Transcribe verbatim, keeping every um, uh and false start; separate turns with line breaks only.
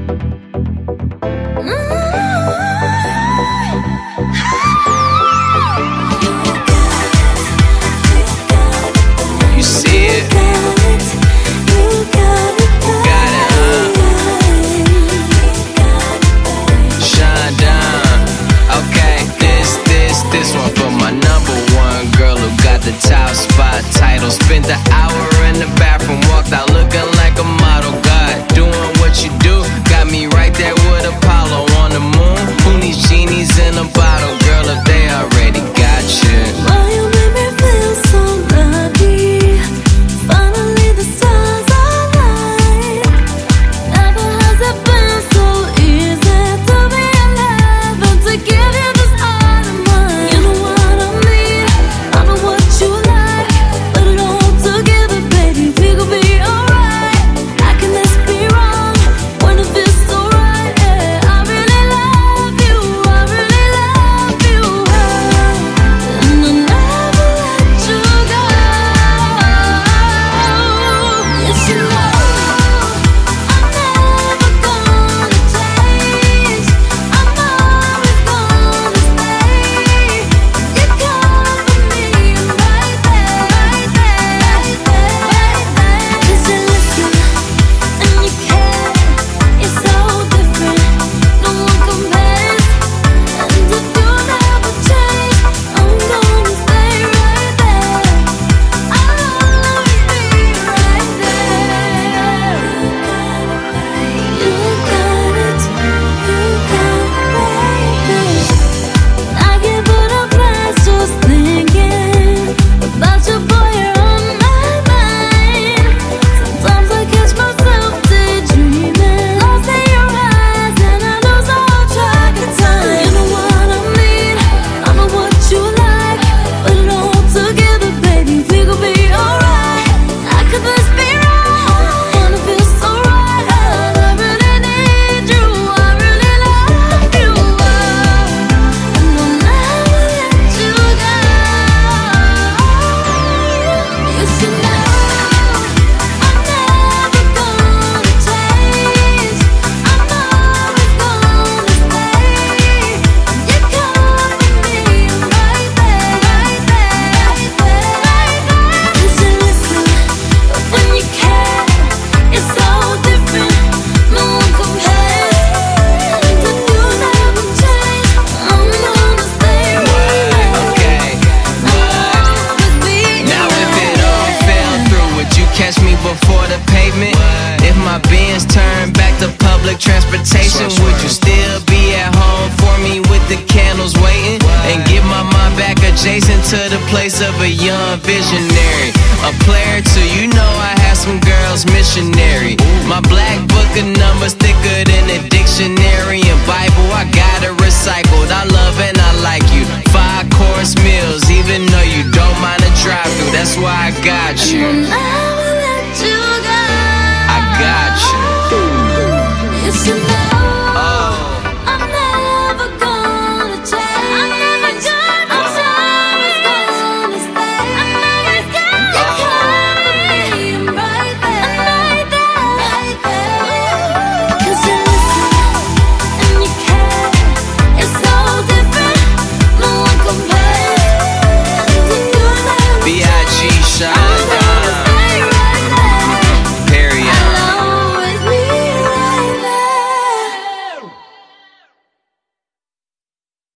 Spent the hour in the bathroom, walked out looking like a model. God, doing what you do, got me right there with Apollo on the moon. Who needs genies in a bottle, girl, if they already got you?
Oh, you made me feel so lucky. Finally the stars align. Never has it been so easy to be alive and to give you this heart of mine. You know what I mean, I know what you like. Put it all together, baby, we gon' be alright. How can this be wrong when it feels so right? Yeah, I really love you, I really love you, and I'll never let you go. Yes, you know I'm never gonna change. I'm always gonna stay. You cover me right there, right there, right there. 'Cause you listen and you care. It's so different, no one compares. And if you never change, I'm gonna stay right there. I'll always be right there. You got it, you got it, baby. I get put up last just thinking about your boy, you're on my mind. Sometimes I catch myself daydreaming, lost in your eyes, and I lose all track of time. You know what I mean, I know what you like. Put it all together, baby, we gon' be alright. How could this be wrong when it feels so right? I really need you, I really love you, and I'll never let you go. You should know I'm never gonna change. I'm always gonna stay. You cover me right there, right there, right there, right there. 'Cause you listen when you care. It's so different, no one compares. And if you never change, I'm gonna stay right there.
Okay,
With me,
now if it all fell through, would you catch me before the pavement? If my Benz turned back to public transportation, would you still be at home for me with the candles waiting? And give my mind back adjacent to the place of a young visionary. A player too, you know I had some girls missionary. My black book of numbers thicker than a dictionary and Bible. I got it recycled, I love and I like you. Five course meals, even though you don't mind a drive through, that's why I got you.
and I'll